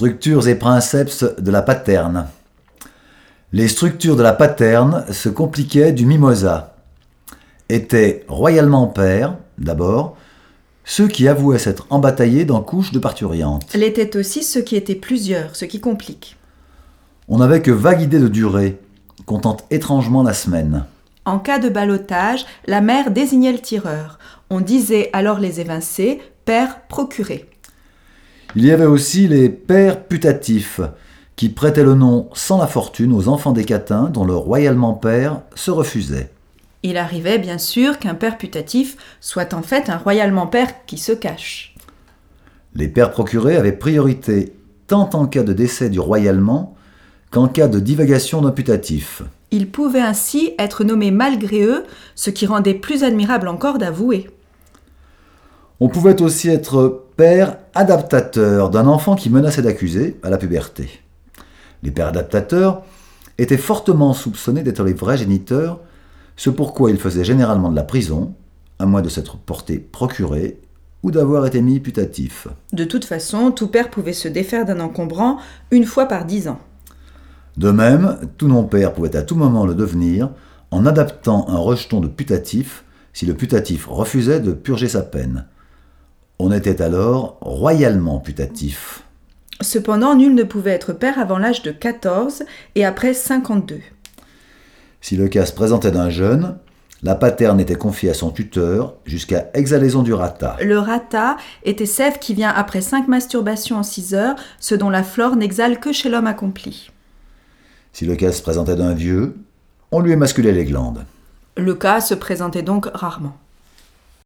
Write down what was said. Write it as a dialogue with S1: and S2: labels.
S1: Structures et princeps de la paterne. Les structures de la paterne se compliquaient du mimosa. Étaient royalement pairs, d'abord, ceux qui avouaient s'être embataillés dans couches de parturientes.
S2: L'étaient aussi ceux qui étaient plusieurs, ce qui complique.
S1: On n'avait que vague idée de durée, comptant étrangement la semaine.
S2: En cas de ballottage, la mère désignait le tireur. On disait alors les évincés, père procuré.
S1: Il y avait aussi les pères putatifs, qui prêtaient le nom sans la fortune aux enfants des catins dont le royalement père se refusait.
S2: Il arrivait bien sûr qu'un père putatif soit en fait un royalement père qui se cache.
S1: Les pères procurés avaient priorité tant en cas de décès du royalement qu'en cas de divagation d'un putatif.
S2: Ils pouvaient ainsi être nommés malgré eux, ce qui rendait plus admirable encore d'avouer.
S1: On pouvait aussi être père adaptateur d'un enfant qui menaçait d'accuser à la puberté. Les pères adaptateurs étaient fortement soupçonnés d'être les vrais géniteurs, ce pourquoi ils faisaient généralement de la prison, à moins de s'être portés procurés ou d'avoir été mis putatifs.
S2: De toute façon, tout père pouvait se défaire d'un encombrant une fois par 10 ans.
S1: De même, tout non-père pouvait à tout moment le devenir en adaptant un rejeton de putatif si le putatif refusait de purger sa peine. On était alors royalement putatif.
S2: Cependant, nul ne pouvait être père avant l'âge de 14 et après 52.
S1: Si le cas se présentait d'un jeune, la paterne était confiée à son tuteur jusqu'à exhalaison du rata.
S2: Le rata était sève qui vient après 5 masturbations en 6 heures, ce dont la flore n'exhale que chez l'homme accompli.
S1: Si le cas se présentait d'un vieux, on lui émasculait les glandes.
S2: Le cas se présentait donc rarement.